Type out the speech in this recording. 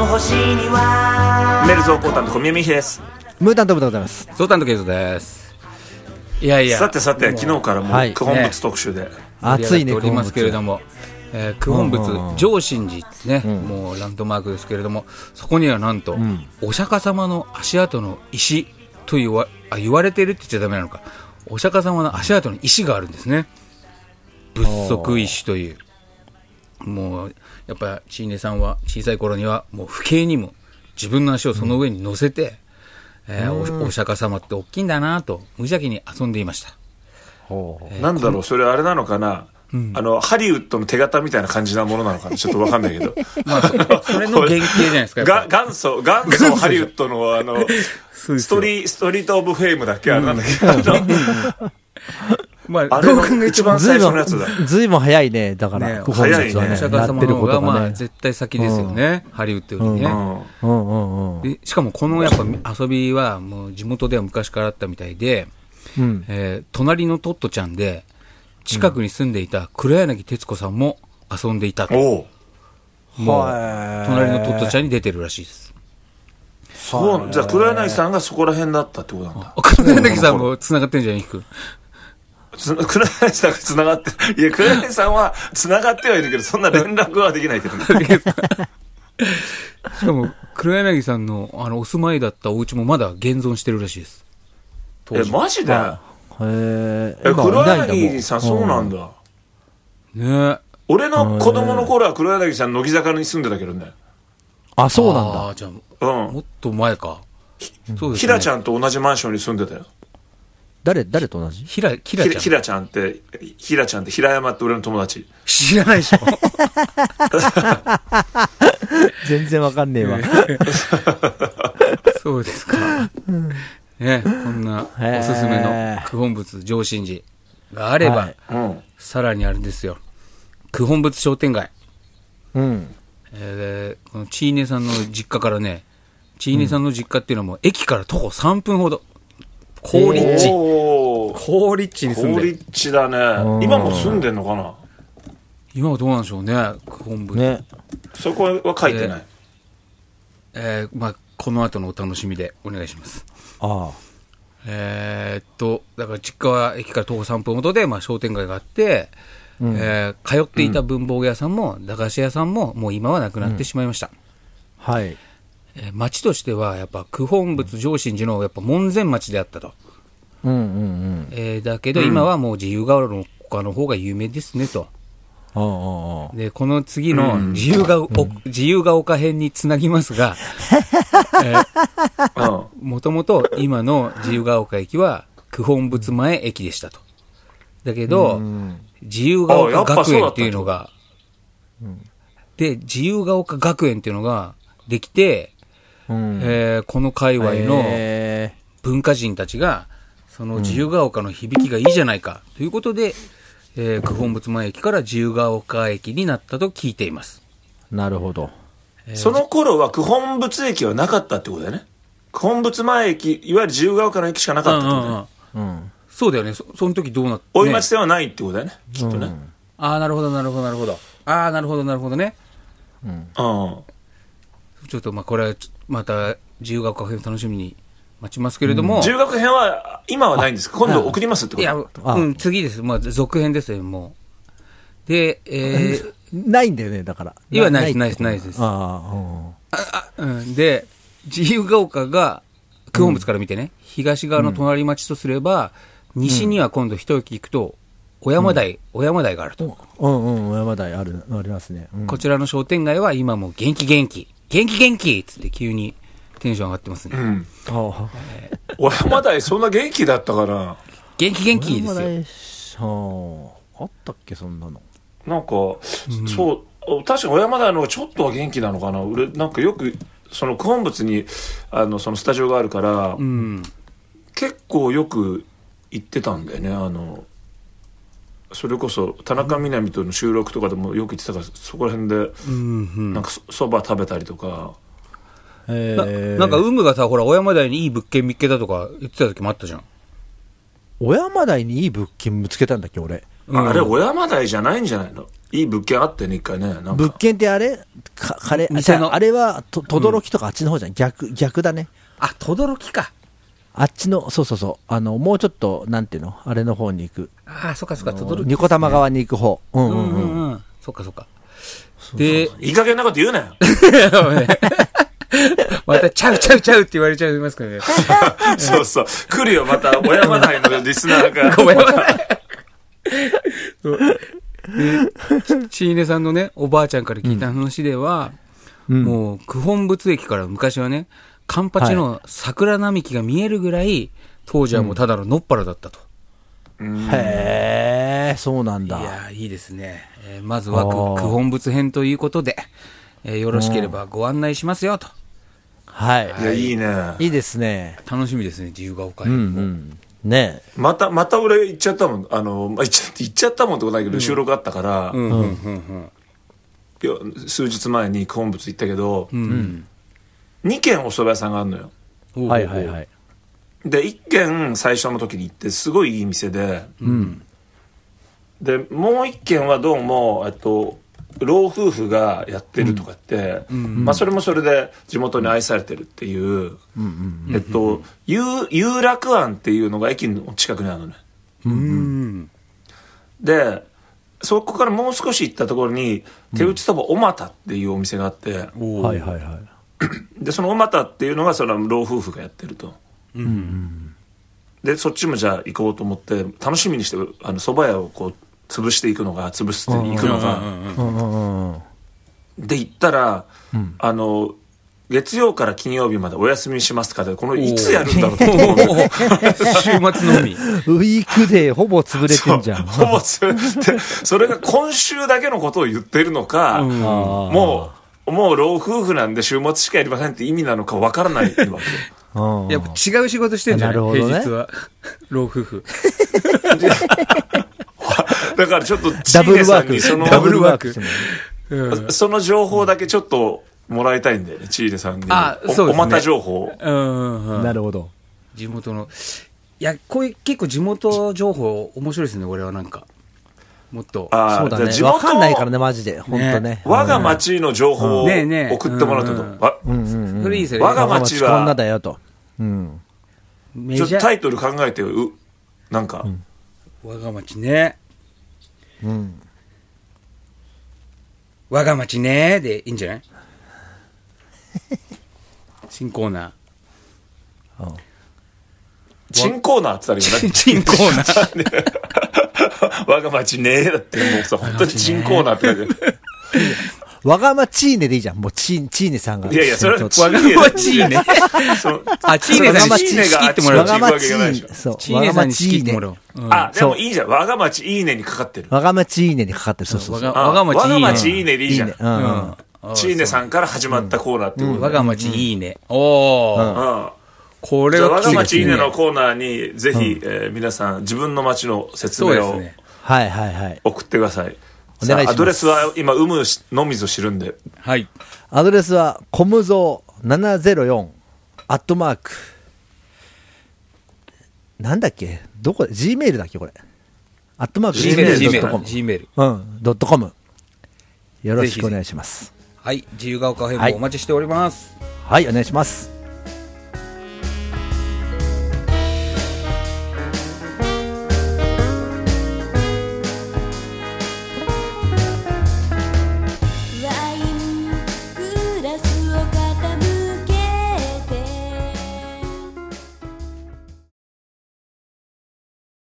の星にはメルゾーコータンと小宮美秀です。 ムータントムでございます。 ゾータンとケイゾです。いやいや、 さて昨日からもう九本仏特集で、 暑いね、 おりますけれども、九本仏上心寺ね、もうランドマークですけれども、そこにはなんと、お釈迦様の足跡の石と言われてるって言っちゃダメなのか、お釈迦様の足跡の石があるんですね。仏足石という。もうやっぱチーネさんは小さい頃にはもう不敬にも自分の足をその上に乗せて、お釈迦様って大きいんだなと無邪気に遊んでいました。 なんだろう、それあれなのかな、ハリウッドの手形みたいな感じなものなのかな、ちょっと分かんないけどまあそれの原型じゃないですか。 元祖ハリウッドのストリートオブフェイムだっけ、あれなんだっけまあれの一番最初のやつだ。 ずいぶん早いね。だから、 早いね。 お釈迦様の方がまあ絶対先ですよね。ハリウッドよりね。でしかもこのやっぱ遊びはもう地元では昔からあったみたいで、隣のトットちゃんで近くに住んでいた黒柳徹子さんも遊んでいたと。もう隣のトットちゃんに出てるらしいです。 そう、じゃあ黒柳さんがそこら辺だったってことなんだ。 黒柳さんも繋がってんじゃん、ヒク。 黒柳さんが繋がっていや、黒柳さんは繋がってはいるけど、そんな連絡はできないけどねしかも黒柳さんのお住まいだったお家もまだ現存してるらしいです。 マジで？黒柳さんそうなんだね。 俺の子供の頃は黒柳さん乃木坂に住んでたけどね。 あ、そうなんだ。 じゃあ、もっと前か。 そうですね。ひらちゃんと同じマンションに住んでたよ。 誰と同じ？ ひらちゃんって平山って俺の友達。 知らないでしょ全然わかんねえわそうですか、ね、こんなおすすめの九本仏上心寺があれば、さらにあるんですよ、九本仏商店街。このチーネさんの実家からね、チーネさんの実家っていうのはもう駅から徒歩3分ほど、高立地に住んでる。高立地だね。今も住んでんのかな。 今はどうなんでしょうね、九本仏ね。 そこは書いてない。 まあこの後のお楽しみでお願いします。だから実家は駅から徒歩3分ほどで、まあ、商店街があって、通っていた文房具屋さんも駄菓子屋さんももう今はなくなってしまいました。 はい。 町としてはやっぱ九本仏上心寺のやっぱ門前町であったと。だけど今はもう自由が丘の方が有名ですねと。でこの次の自由が丘編につなぎますが、もともと今の自由が丘駅は九本仏前駅でしたと。だけど自由が丘学園っていうのがで自由が丘学園っていうのができて、この界隈の文化人たちがその自由が丘の響きがいいじゃないかということで、九本仏前駅から自由が丘駅になったと聞いています。 なるほど。 その頃は九本仏駅はなかったってことだよね。九本仏前駅、いわゆる自由が丘の駅しかなかったってことだよね。 そうだよね。その時どうなって、 大井町ではないってことだよね、きっとね。 なるほどなるほど。ね。ちょっとまあこれはまた自由が丘編楽しみに待ちますけれども、 自由学編は今はないんですか？今度送りますってこと？ いや、次です。まあ続編ですよ、もう。で、 ないんだよね、だから。 今ないです。で、自由が丘が九本仏から見てね、東側の隣町とすれば、西には今度一駅行くと小山台があると。 小山台ありますね。 こちらの商店街は今も元気っつって急にテンション上がってますね。 小山台そんな元気だったかな。 元気ですよ。 あったっけそんなの。 なんか、そう確かに小山台の方がちょっとは元気なのかな。俺なんかよくその九本仏にそのスタジオがあるから、結構よく行ってたんだよね。それこそ田中みな実との収録とかでもよく行ってたから、そこら辺でなんかそば食べたりとか。 なんかウムがさ、ほら小山台にいい物件見つけたとか言ってた時もあったじゃん。 小山台にいい物件見つけたんだっけ俺。 あれ小山台じゃないんじゃないの？いい物件あってね、一回ね。なんか物件ってあれカレー、 店のあれは、とどろきとかあっちの方じゃん。逆だね。 あ、とどろきか。 あっちの、そうそうそう。もうちょっと、なんていうのあれの方に行く。 ああ、そっかそっか、とどろき。 ニコ玉側に行く方。うんうんうん。 うん。そっかそっか。で、 いい加減なこと言うなよ。 また、ちゃうって言われちゃいますからね。 そうそう。来るよ、また、小山台のリスナーが。 ごめんなさい。で、ちいねさんのね、おばあちゃんから聞いた話では、もう、九本仏駅から昔はね、カンパチの桜並木が見えるぐらい、当時はもうただののっぱらだったと。 へえ、そうなんだ。 いやー、いいですね。まずは九本仏編ということで、よろしければご案内しますよと。 はい。 いや、いいね。 いいですね。 楽しみですね、自由が丘うんう編も。 ん。ねまた俺行っちゃったもん。行っちゃったもんってことないけど、収録あったから、いや数日前に九本仏行ったけど、2軒お蕎麦屋さんがあるのよ。 はいはいはい。 で、1軒最初の時に行って、すごいいい店で、で、もう1軒はどうも、老夫婦がやってるとかって、まあそれもそれで地元に愛されてるっていう、有楽庵っていうのが駅の近くにあるのね。で、そこからもう少し行ったところに、手打ちそばおまたっていうお店があって、 はいはいはい。 で、そのおまたっていうのがその老夫婦がやってると。で、そっちもじゃあ行こうと思って、楽しみにして、蕎麦屋をこう、潰していくのが、潰していくのが。で、行ったら、月曜から金曜日までお休みしますかで、このいつやるんだろうと思う。 週末のみ。 ウィークデーほぼ潰れてんじゃん。 ほぼ潰れて、それが今週だけのことを言ってるのか、もう老夫婦なんで週末しかやりませんって意味なのかわからないわけ。 やっぱ違う仕事してんじゃない、 なるほどね平日は。老夫婦。 だからちょっとチーネさんにダブルワーク。 その情報だけちょっともらいたいんだよね、チーネさんに。 あ、そうですね。 おまた情報。 なるほど。 地元の。いや、こういう結構地元情報面白いですね、俺はなんか。もっと。 そうだね。わかんないからね、マジで。ほんとね。 我が町の情報を送ってもらったと。 それいいですよね。 我が町は。 こんなだよと。 ちょっとタイトル考えてよ。なんか。 我が町ね。我が町ねでいいんじゃない新コーナー。 新コーナーって言ったらいいよね。 新コーナー。 我が町ねーだってもうさ、本当に新コーナーって書いてる。 わがまチーネでいいじゃん。もうチーネさんが。 いやいや、それはわがまチーネ。あ、チーネさんに仕切ってもらう。 わがまチーネ。そう。 チーネさんに仕切ってもらう。 あ、でもいいじゃん。わがまちいいねにかかってる。 わがまチーネにかかってる。そうそうそう。 わがまちいいねでいいじゃん。チーネさんから始まったコーナーってこと。 わがまちいいね。おー。これはわがまちいいねのコーナーに、ぜひ、皆さん、自分の町の説明をはいはいはい。 送ってください。 お願いします。 アドレスは今、のみぞ知るんで。 はい。 アドレスは、コムゾー704、なんだっけどこで ?Gmail だっけこれ。 Gmail。 うん、.com。よろしくお願いします。 はい。自由が丘編もお待ちしております。 はい、お願いします。